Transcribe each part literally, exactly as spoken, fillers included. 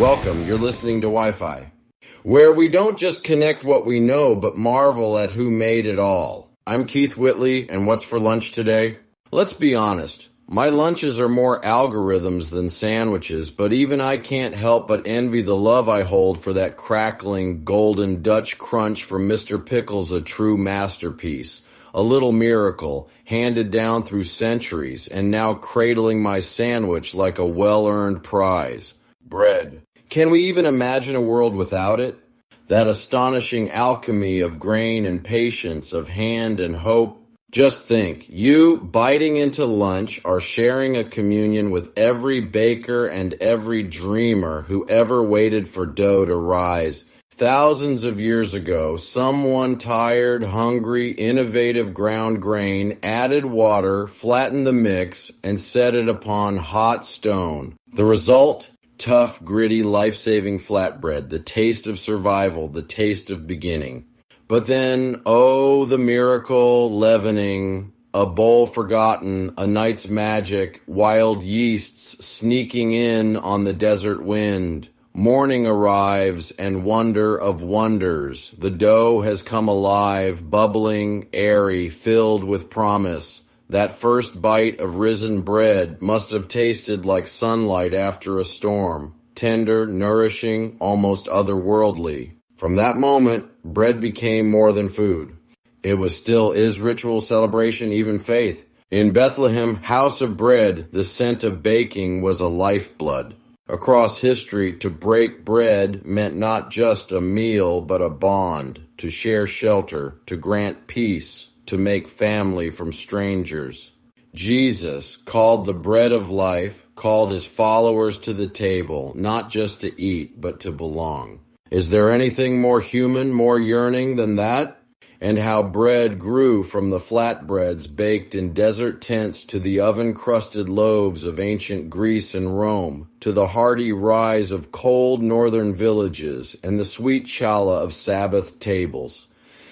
Welcome, you're listening to Wi-Fi, where we don't just connect what we know, but marvel at who made it all. I'm Keith Whitley, and what's for lunch today? Let's be honest. My lunches are more algorithms than sandwiches, but even I can't help but envy the love I hold for that crackling, golden Dutch crunch from Mister Pickles, a true masterpiece. A little miracle, handed down through centuries, and now cradling my sandwich like a well-earned prize. Bread. Can we even imagine a world without it? That astonishing alchemy of grain and patience, of hand and hope. Just think, you, biting into lunch, are sharing a communion with every baker and every dreamer who ever waited for dough to rise. Thousands of years ago, someone tired, hungry, innovative ground grain, added water, flattened the mix, and set it upon hot stone. The result? Tough, gritty, life-saving flatbread, the taste of survival, the taste of beginning. But then, oh, the miracle, leavening, a bowl forgotten, a night's magic, wild yeasts sneaking in on the desert wind. Morning arrives and wonder of wonders. The dough has come alive, bubbling, airy, filled with promise. That first bite of risen bread must have tasted like sunlight after a storm, tender, nourishing, almost otherworldly. From that moment, bread became more than food. It was still is ritual, celebration, even faith. In Bethlehem, house of bread, the scent of baking was a lifeblood. Across history, to break bread meant not just a meal, but a bond, to share shelter, to grant peace, to make family from strangers. Jesus, called the bread of life, called his followers to the table, not just to eat, but to belong. Is there anything more human, more yearning than that? And how bread grew from the flatbreads baked in desert tents to the oven-crusted loaves of ancient Greece and Rome, to the hearty rise of cold northern villages and the sweet challah of Sabbath tables.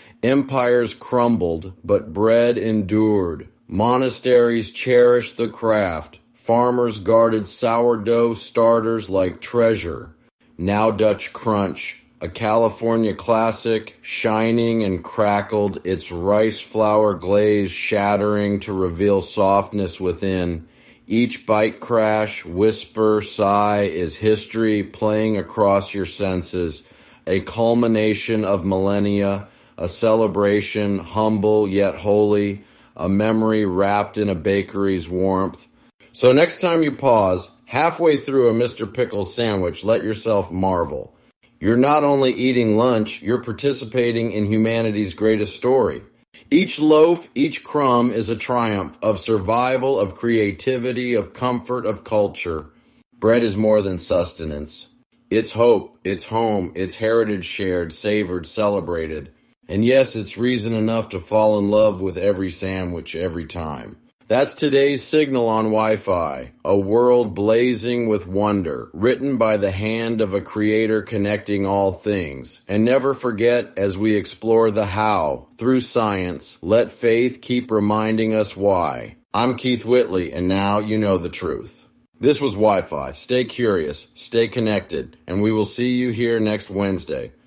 Empires crumbled, but bread endured. Monasteries cherished the craft. Farmers guarded sourdough starters like treasure. Now Dutch Crunch, a California classic, shining and crackled, its rice flour glaze shattering to reveal softness within. Each bite crash, whisper, sigh is history playing across your senses, a culmination of millennia, a celebration, humble yet holy, a memory wrapped in a bakery's warmth. So next time you pause, halfway through a Mister Pickles sandwich, let yourself marvel. You're not only eating lunch, you're participating in humanity's greatest story. Each loaf, each crumb is a triumph of survival, of creativity, of comfort, of culture. Bread is more than sustenance. It's hope, it's home, it's heritage shared, savored, celebrated. And yes, it's reason enough to fall in love with every sandwich every time. That's today's signal on Wi-Fi, a world blazing with wonder, written by the hand of a creator connecting all things. And never forget, as we explore the how, through science, let faith keep reminding us why. I'm Keith Whitley, and now you know the truth. This was Wi-Fi. Stay curious, stay connected, and we will see you here next Wednesday.